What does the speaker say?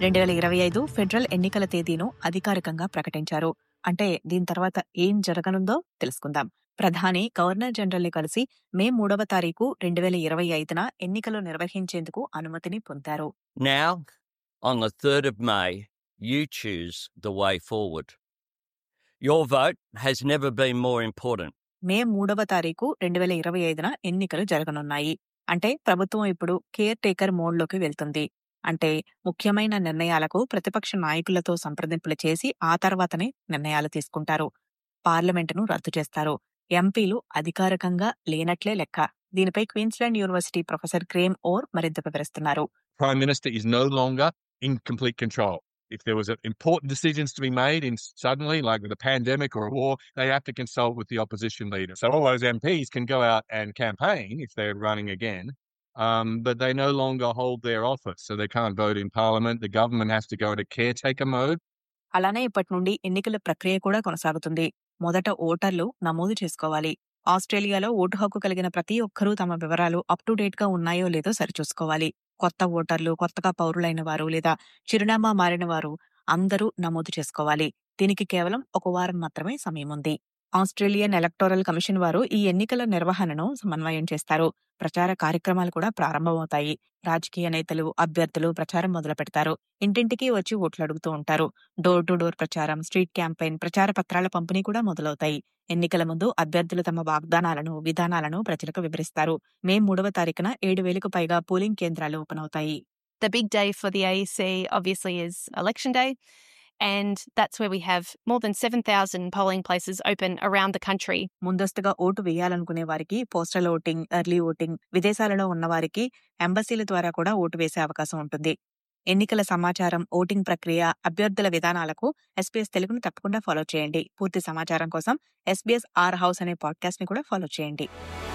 2025 federal ఎన్నికల తేదీను అధికారికంగా ప్రకటించారు. అంటే దీని తర్వాత ఏం జరగనుందో తెలుసుకుందాం. ప్రధాని గవర్నర్ జనరల్ ని కలిసి మే 3వ తారీఖు 2025న ఎన్నికలు నిర్వహించేందుకు అనుమతిని పొందారు. Now, on the 3rd of May, you choose the way forward. Your vote has never been more important. మే 3వ తారీఖు 2025న ఎన్నికలు జరగనున్నాయి. అంటే ప్రభుత్వం ఇప్పుడు కేర్ టేకర్ మోడ్లోకి వెళ్తుంది. అంటే ముఖ్యమైన నిర్ణయాలకు ప్రతిపక్ష నాయకులతో సంప్రదింపులు చేసి ఆ తర్వాతనే నిర్ణయాలు తీసుకుంటారు. పార్లమెంటును రద్దు చేస్తారు. ఎంపీలు అధికారికంగా లేనట్లే లెక్క. దీనిపై Queensland university professor Graeme Orr మరింత వివరిస్తున్నారు. Prime Minister is no longer in complete control. If there was important decisions to be made suddenly, like with a pandemic or a war, they have to consult with the opposition leader. So all those MPs can go out and campaign if they're running again, but they no longer hold their office, so they can't vote in Parliament. The government has to go into caretaker mode. అలానే ఇప్పటి నుండి ఎన్నికల ప్రక్రియ కూడా కొనసాగుతుంది. మొదట ఓటర్లు నమోదు చేసుకోవాలి. ఆస్ట్రేలియాలో ఓటు హక్కు కలిగిన ప్రతి ఒక్కరూ తమ వివరాలు అప్ టు డేట్ గా ఉన్నాయో లేదో సరిచూసుకోవాలి. కొత్త ఓటర్లు, కొత్తగా పౌరులైన వారు లేదా చిరునామా మారిన వారు అందరూ నమోదు చేసుకోవాలి. దీనికి కేవలం 1 వారం మాత్రమే సమయం ఉంది. ఆస్ట్రేలియన్ ఎలక్టోరల్ కమిషన్ వారు ఈ ఎన్నికల నిర్వహణను సమన్వయం చేస్తారు. ప్రచార కార్యక్రమాలు కూడా ప్రారంభమవుతాయి. రాజకీయ నేతలు, అభ్యర్థులు ప్రచారం మొదలు పెడతారు. ఇంటింటికి వచ్చి ఓట్లు అడుగుతూ ఉంటారు. డోర్ టు డోర్ ప్రచారం, స్ట్రీట్ క్యాంపెయిన్, ప్రచార పత్రాల పంపిణీ కూడా మొదలవుతాయి. ఎన్నికల ముందు అభ్యర్థులు తమ వాగ్దానాలను, విధానాలను ప్రజలకు వివరిస్తారు. మే 3వ తారీఖున 7,000కు పైగా పోలింగ్ కేంద్రాలు ఓపెన్ అవుతాయి. The big day for the AEC obviously is election day, and that's where we have more than 7,000 polling places open around the country. ముందస్తుగా ఓటు వేయాలనుకునే వారికి పోస్టల్ ఓటింగ్, ఎర్లీ ఓటింగ్, విదేశాలలో ఉన్న వారికి ఎంబసీల ద్వారా కూడా ఓటు వేసే అవకాశం ఉంటుంది. ఎన్నికల సమాచారం, ఓటింగ్ ప్రక్రియ, అభ్యర్థుల విధానాలకు SBS తెలుగును తప్పకుండా ఫాలో చేయండి. పూర్తి సమాచారం కోసం SBS ఆర్ హౌస్ అనే పాడ్కాస్ట్ ని కూడా ఫాలో చేయండి.